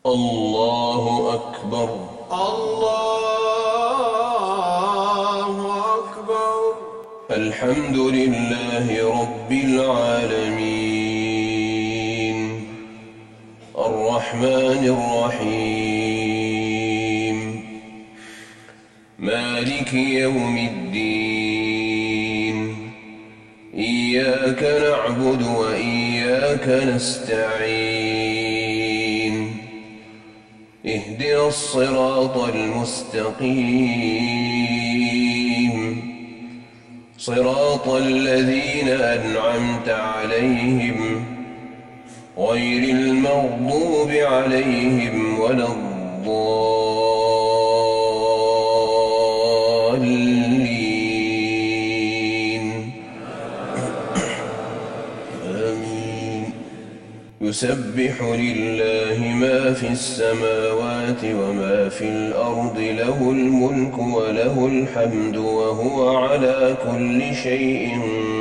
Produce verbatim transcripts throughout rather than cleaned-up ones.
الله أكبر. الله أكبر. الحمد لله رب العالمين الرحمن الرحيم مالك يوم الدين إياك نعبد وإياك نستعين اهدنا الصراط المستقيم صراط الذين أنعمت عليهم غير المغضوب عليهم ولا الضالين آمين. يسبح لله ما في السماوات وما في الأرض له الملك وله الحمد وهو على كل شيء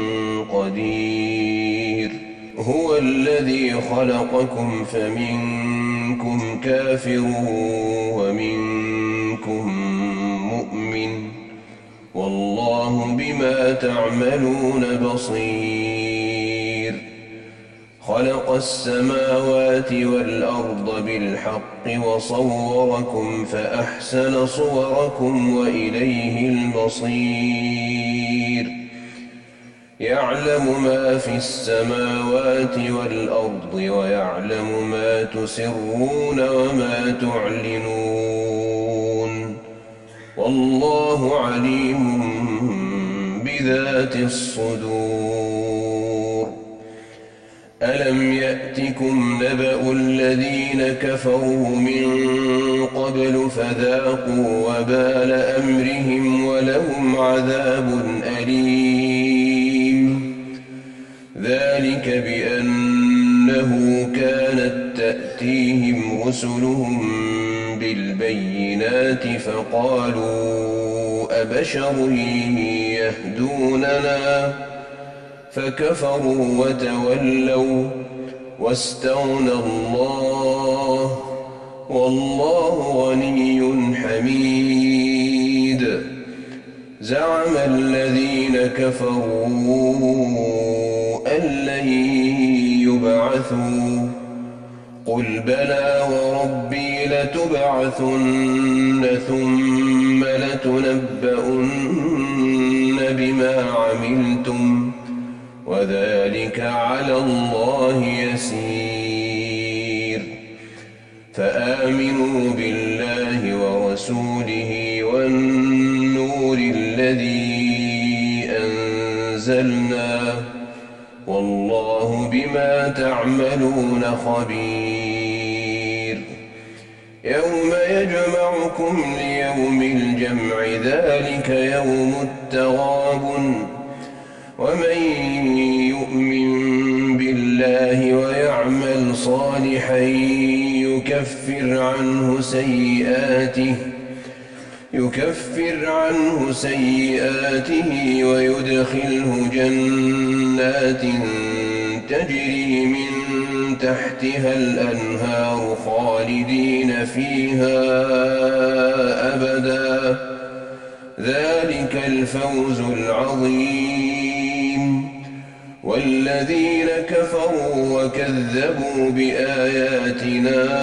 قدير. هو الذي خلقكم فمنكم كافر ومنكم مؤمن والله بما تعملون بصير. خلق السماوات والأرض بالحق وصوركم فأحسن صوركم وإليه المصير. يعلم ما في السماوات والأرض ويعلم ما تسرون وما تعلنون والله عليم بذات الصدور. ألم يأتكم نبأ الذين كفروا من قبل فذاقوا وبال أمرهم ولهم عذاب أليم. ذلك بأنه كانت تأتيهم رسلهم بالبينات فقالوا أبشر يهدوننا فكفروا وتولوا واستغنى الله والله غني حميد. زعم الذين كفروا أن لن يبعثوا قل بلى وربي لتبعثن ثم لتنبؤن بما عملتم وذلك على الله يسير. فآمنوا بالله ورسوله والنور الذي أنزلنا والله بما تعملون خبير. يوم يجمعكم ليوم الجمع ذلك يوم التغابن ومن يؤمن بالله ويعمل صالحا يكفر عنه سيئاته يكفر عنه سيئاته ويدخله جنات تجري من تحتها الأنهار خالدين فيها أبدا ذلك الفوز العظيم. والذين كفروا وكذبوا بآياتنا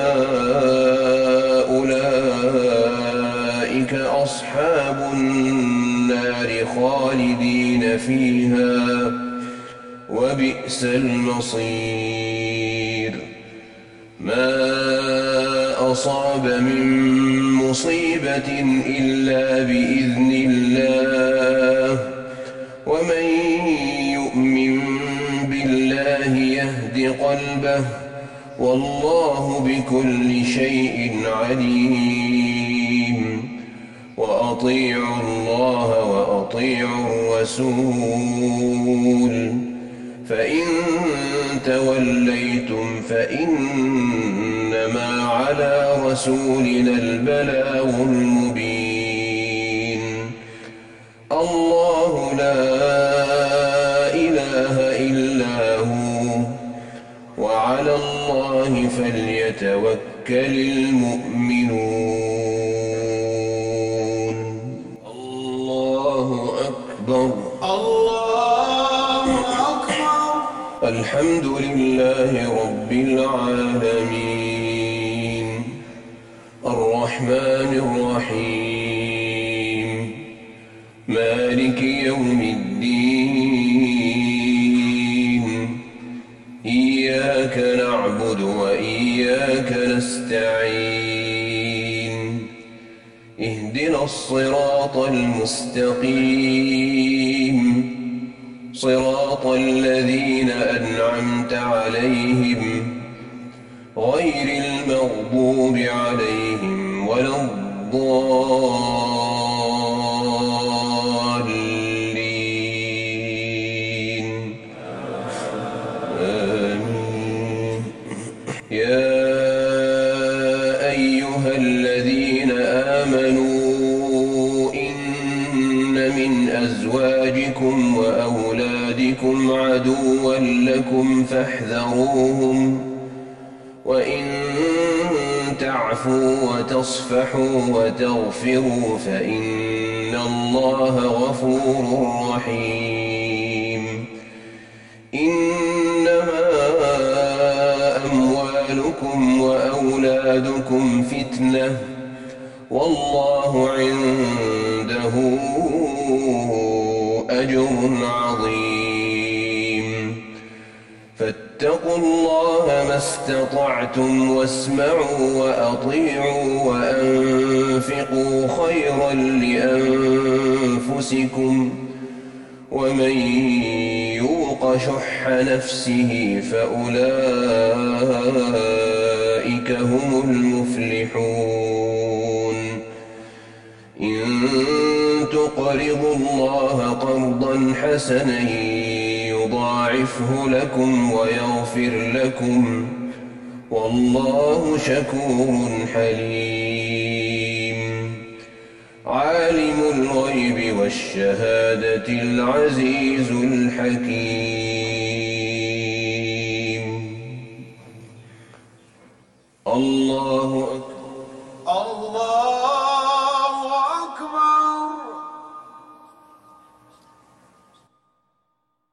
أولئك أصحاب النار خالدين فيها وبئس المصير. ما أصاب من مصيبة إلا بإذن الله ومن يؤمن بالله يهد قلبه والله بكل شيء عليم. وأطيعوا الله وأطيعوا الرسول فإن توليتم فإنما على رسولنا البلاغ المبين. الله لا إله إلا هو وعلى الله فليتوكل المؤمنون. الله أكبر. الله أكبر. الحمد لله رب العالمين الرحمن الرحيم مالك يوم الدين إياك نعبد وإياك نستعين اهدنا الصراط المستقيم صراط الذين أنعمت عليهم غير المغضوب عليهم ولا الضالين. آمين. يا أيها الذين آمنوا إن من أزواجكم وأولادكم عدوا لكم فاحذروهم وإن تعفوا وتصفحوا وتغفروا فإن الله غفور رحيم. إنما أموالكم وأولادكم فتنة والله عنده أجر عظيم. فاتقوا الله ما استطعتم واسمعوا وأطيعوا وأنفقوا خيرا لأنفسكم ومن يوق شح نفسه فأولئك هم المفلحون. إن تقرضوا الله قرضا حسنا يضاعفه لكم ويغفر لكم والله شكور حليم. عالم الغيب والشهادة العزيز الحكيم. الله أكبر. الله